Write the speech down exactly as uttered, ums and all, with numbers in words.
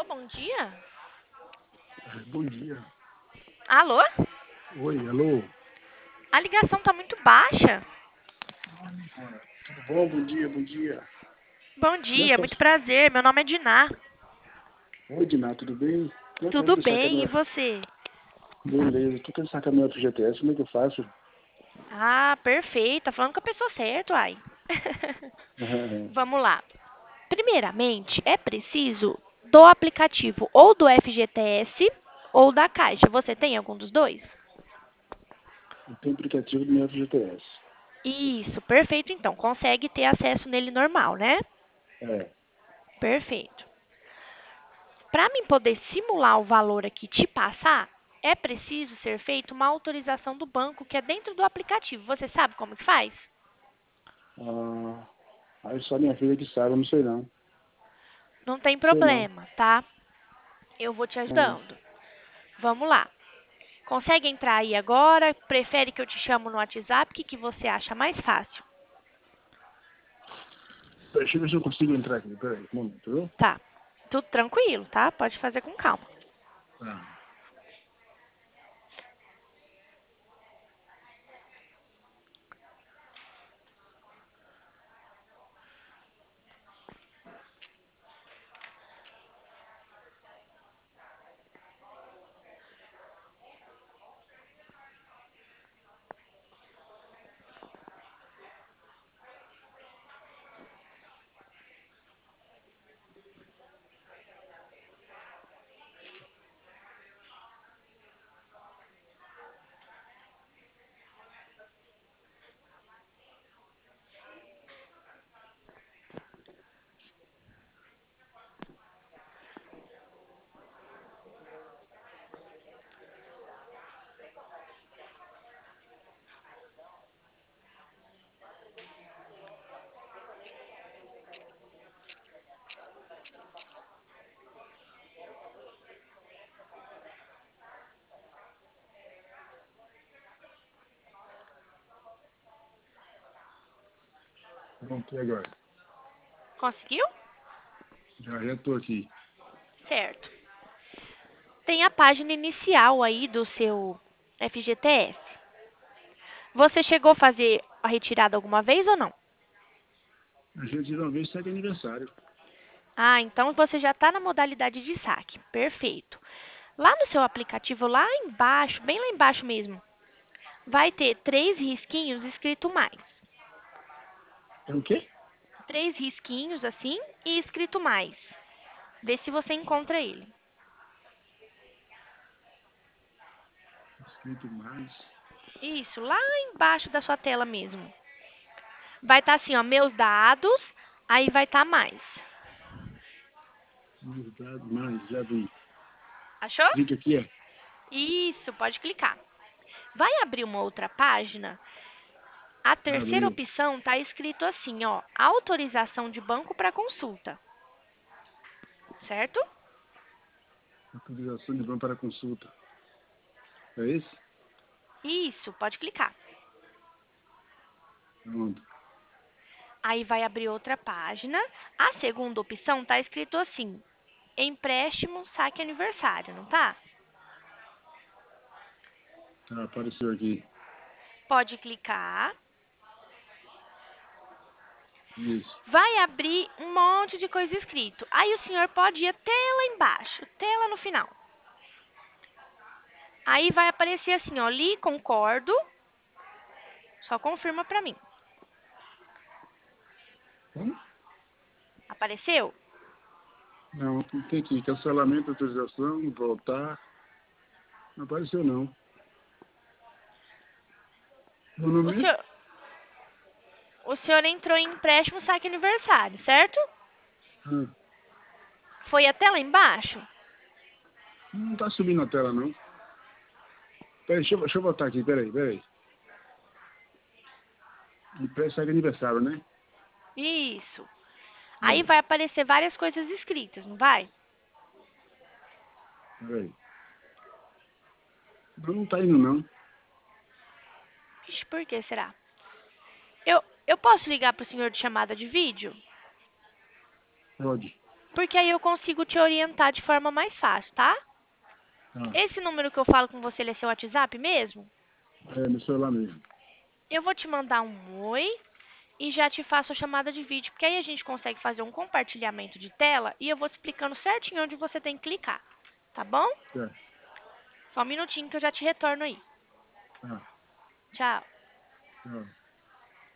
Alô, bom dia? Bom dia. Alô? Oi, alô. A ligação tá muito baixa. Tudo bom? Bom dia, bom dia. Bom Como é que dia, muito posso... prazer. Meu nome é Diná. Oi, Diná, tudo bem? Como é que eu Tudo vou sacar bem, e meu... você? Beleza, tô querendo sacar meu F G T S, como é que eu faço? Ah, perfeito. Tá falando com a pessoa certa, uai. Vamos lá. Primeiramente, é preciso do aplicativo ou do F G T S ou da Caixa. Você tem algum dos dois? Eu tenho aplicativo do meu F G T S. Isso, perfeito então. Consegue ter acesso nele normal, né? É. Perfeito. Para mim poder simular o valor aqui e te passar, é preciso ser feita uma autorização do banco que é dentro do aplicativo. Você sabe como que faz? Ah, aí só minha filha que sabe, eu não sei não. Não tem Sei não. problema, tá? Eu vou te Ah, ajudando. Vamos lá. Consegue entrar aí agora? Prefere que eu te chamo no WhatsApp? O que, que você acha mais fácil? deixa eu ver se eu consigo entrar aqui. Peraí, um momento, viu? Tá. Tudo tranquilo, tá? Pode fazer com calma. Ah, pronto, e agora? Conseguiu? Já, já tô aqui. Certo. Tem a página inicial aí do seu F G T S. Você chegou a fazer a retirada alguma vez ou não? A gente de uma vez segue aniversário. Ah, então você já está na modalidade de saque. Perfeito. Lá no seu aplicativo, lá embaixo, bem lá embaixo mesmo, vai ter três risquinhos escrito mais. É o quê? Três risquinhos assim e escrito mais. Vê se você encontra ele. Escrito mais. Isso, lá embaixo da sua tela mesmo. Vai estar assim, ó, meus dados, aí vai estar mais. Verdade, mais, já vi. Achou? Clique aqui, é. Isso, pode clicar. Vai abrir uma outra página. A terceira Abriu. opção está escrito assim, ó, autorização de banco para consulta, certo? Autorização de banco para consulta. É esse? Isso, pode clicar. Pronto. Aí vai abrir outra página. A segunda opção está escrito assim, empréstimo saque aniversário, não tá? Tá, apareceu aqui. Pode clicar. Isso. Vai abrir um monte de coisa escrito. Aí o senhor pode ir até lá embaixo, até lá no final. Aí vai aparecer assim, ó, li, concordo. Só confirma pra mim. Hum? Apareceu? Não, tem aqui. Cancelamento, autorização, voltar. Não apareceu, não. Meu O nome senhor, o senhor entrou em empréstimo saque aniversário, certo? é? Ah, Foi até lá embaixo? não tá subindo na tela, não. Peraí, deixa eu, deixa eu botar aqui. Peraí, peraí. Impresso segue aniversário, né? Isso. Aí É, vai aparecer várias coisas escritas, não vai? peraí. Não, não tá indo, não. Ixi, por que será? Eu, eu posso ligar pro senhor de chamada de vídeo? Pode. Porque aí eu consigo te orientar de forma mais fácil, tá? Tá. Esse número que eu falo com você, ele é seu WhatsApp mesmo? É, no celular mesmo. Eu vou te mandar um oi e já te faço a chamada de vídeo, porque aí a gente consegue fazer um compartilhamento de tela e eu vou te explicando certinho onde você tem que clicar, tá bom? Certo. Só um minutinho que eu já te retorno aí. Tá. Tchau. Tá.